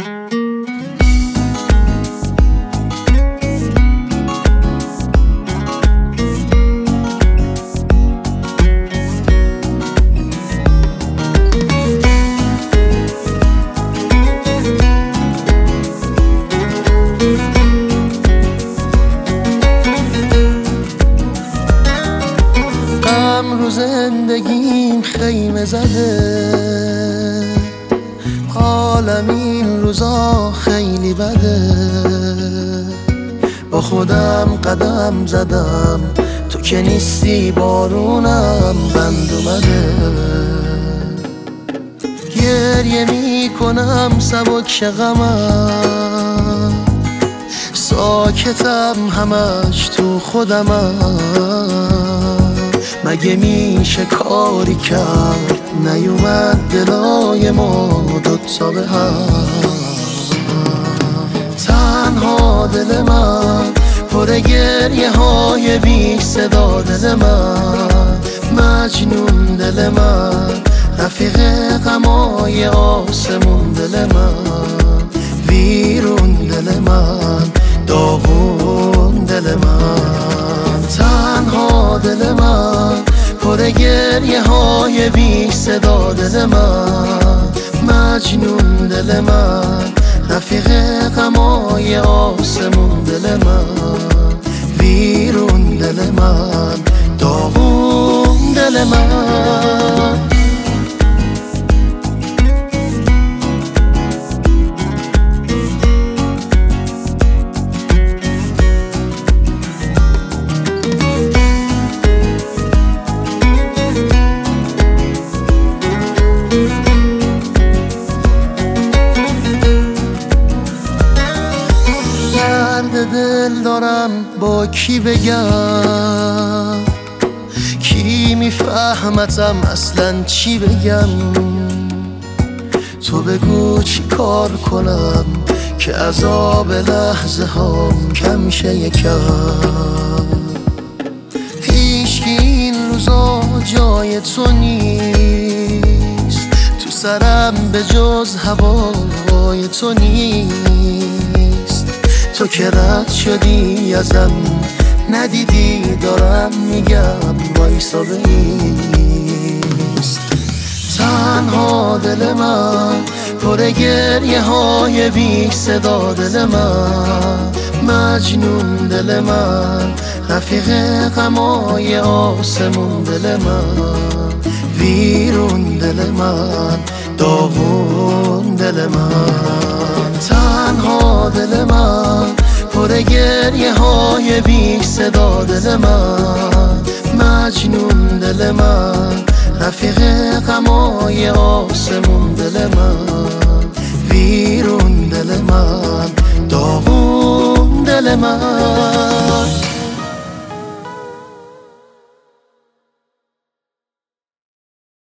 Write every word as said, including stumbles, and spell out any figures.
رو زندگیم خیمه زده، حالم این روزا خیلی بده. با خودم قدم زدم، تو که نیستی بارونم بند اومده. گریه میکنم سبک غمم، ساکتم همش تو خودمم. مگه میشه کاری کرد نیومد دلای ما دوتا به هم؟ تنها دل من پر گریه های بی صدا، دل من مجنون، دل من رفیق غمای آسمون، دل من ویرون، دل من داغون، دل من تنها دل من پر گریه های بی صدا، دل من مجنون، دل من رفیق غمای آسمون، دل من ویرون، دل من داغون، دل من. دل دارم با کی بگم، کی میفهمتم اصلا چی بگم؟ تو بگو چی کار کنم که عذاب لحظه هام کم شه یکم. هیچکی این روزا جای تو نیست، تو سرم به جز هوای تو نیست. تو که رد شدی ازم، ندیدی دارم میگم وایسا بایست. تنها دل من پر گریه های بی صدا، دل من مجنون، دل من رفیق غمای آسمون، دل من ویرون، دل من داغون، دل من تنها دل من پر گریه های بی صدا، دل من مجنون، دل من رفیق غمای آسمون، دل من ویرون، دل من داغون، دل من.